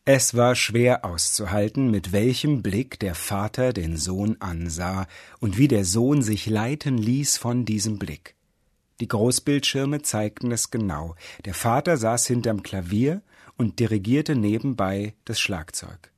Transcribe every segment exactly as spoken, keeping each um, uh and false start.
Es war schwer auszuhalten, mit welchem Blick der Vater den Sohn ansah und wie der Sohn sich leiten ließ von diesem Blick. Die Großbildschirme zeigten es genau. Der Vater saß hinterm Klavier und dirigierte nebenbei das Schlagzeug.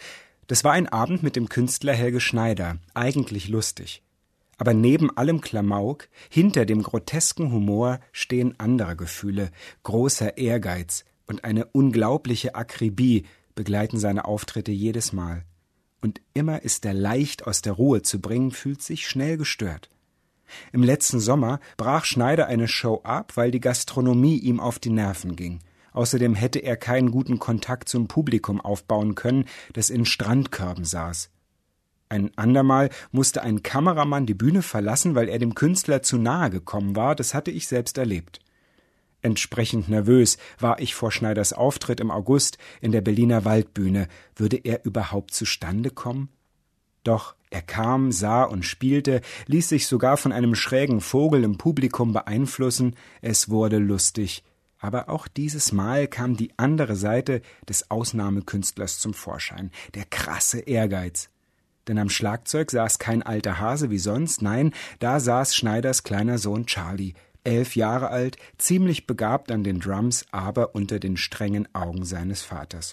Das war ein Abend mit dem Künstler Helge Schneider, eigentlich lustig. Aber neben allem Klamauk, hinter dem grotesken Humor stehen andere Gefühle, großer Ehrgeiz und eine unglaubliche Akribie begleiten seine Auftritte jedes Mal. Und immer ist er leicht aus der Ruhe zu bringen, fühlt sich schnell gestört. Im letzten Sommer brach Schneider eine Show ab, weil die Gastronomie ihm auf die Nerven ging. Außerdem hätte er keinen guten Kontakt zum Publikum aufbauen können, das in Strandkörben saß. Ein andermal musste ein Kameramann die Bühne verlassen, weil er dem Künstler zu nahe gekommen war, das hatte ich selbst erlebt. Entsprechend nervös war ich vor Schneiders Auftritt im August in der Berliner Waldbühne. Würde er überhaupt zustande kommen? Doch er kam, sah und spielte, ließ sich sogar von einem schrägen Vogel im Publikum beeinflussen. Es wurde lustig. Aber auch dieses Mal kam die andere Seite des Ausnahmekünstlers zum Vorschein, der krasse Ehrgeiz. Denn am Schlagzeug saß kein alter Hase wie sonst, nein, da saß Schneiders kleiner Sohn Charlie, elf Jahre alt, ziemlich begabt an den Drums, aber unter den strengen Augen seines Vaters.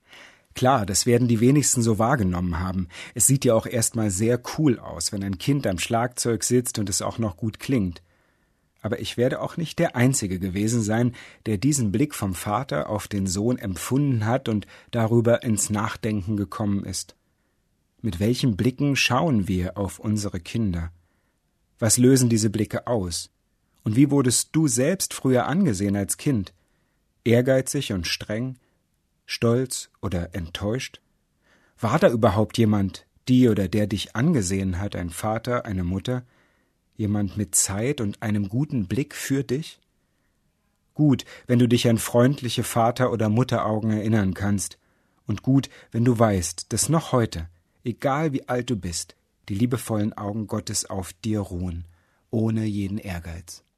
Klar, das werden die wenigsten so wahrgenommen haben. Es sieht ja auch erstmal sehr cool aus, wenn ein Kind am Schlagzeug sitzt und es auch noch gut klingt. Aber ich werde auch nicht der Einzige gewesen sein, der diesen Blick vom Vater auf den Sohn empfunden hat und darüber ins Nachdenken gekommen ist. Mit welchen Blicken schauen wir auf unsere Kinder? Was lösen diese Blicke aus? Und wie wurdest du selbst früher angesehen als Kind? Ehrgeizig und streng? Stolz oder enttäuscht? War da überhaupt jemand, die oder der dich angesehen hat, ein Vater, eine Mutter? Jemand mit Zeit und einem guten Blick für dich? Gut, wenn du dich an freundliche Vater- oder Mutteraugen erinnern kannst. Und gut, wenn du weißt, dass noch heute, egal wie alt du bist, die liebevollen Augen Gottes auf dir ruhen, ohne jeden Ehrgeiz.